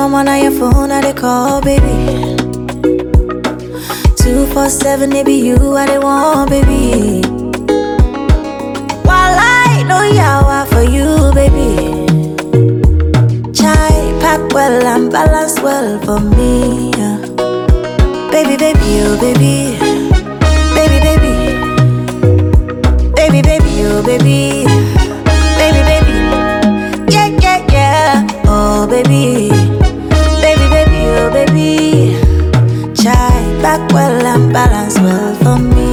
someone on your phone, I they call, baby. 247, it be you, I they want, baby. While I know yawa for you, baby. Chai pack well and balance well for me, yeah. Baby, baby, oh baby. Baby, baby. Baby, baby, oh baby. Baby, baby. Yeah, yeah, yeah. Oh baby. Baby, baby, oh baby. Chai back well and balance well for me.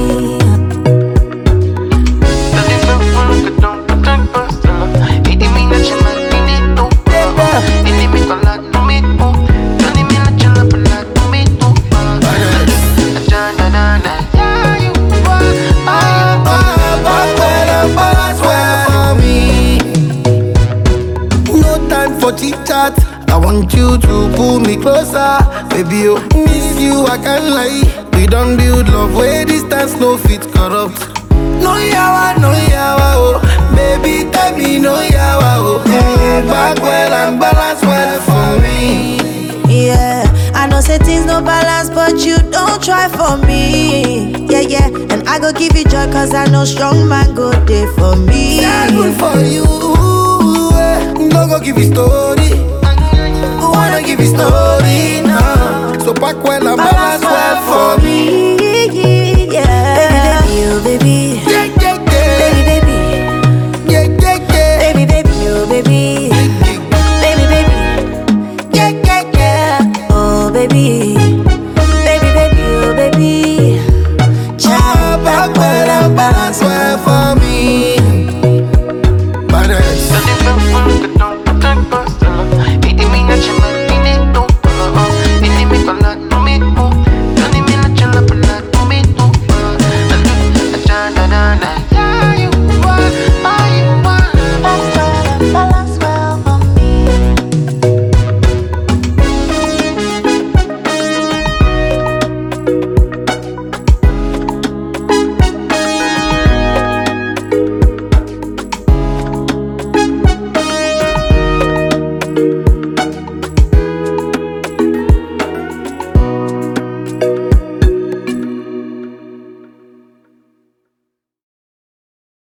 Chit-chat, I want you to pull me closer. Baby, oh, miss you, I can't lie. We don't build love where distance no fit corrupt. No yawa, oh. Baby, tell me no yawa, oh. Back well and balance well for me. Yeah, I know say things no balance, but you don't try for me. Yeah, yeah, and I go give you joy, cause I know strong man go there for me. Yeah, good for you. No go give you story. Who wanna give you story now? So back well and balance well for me.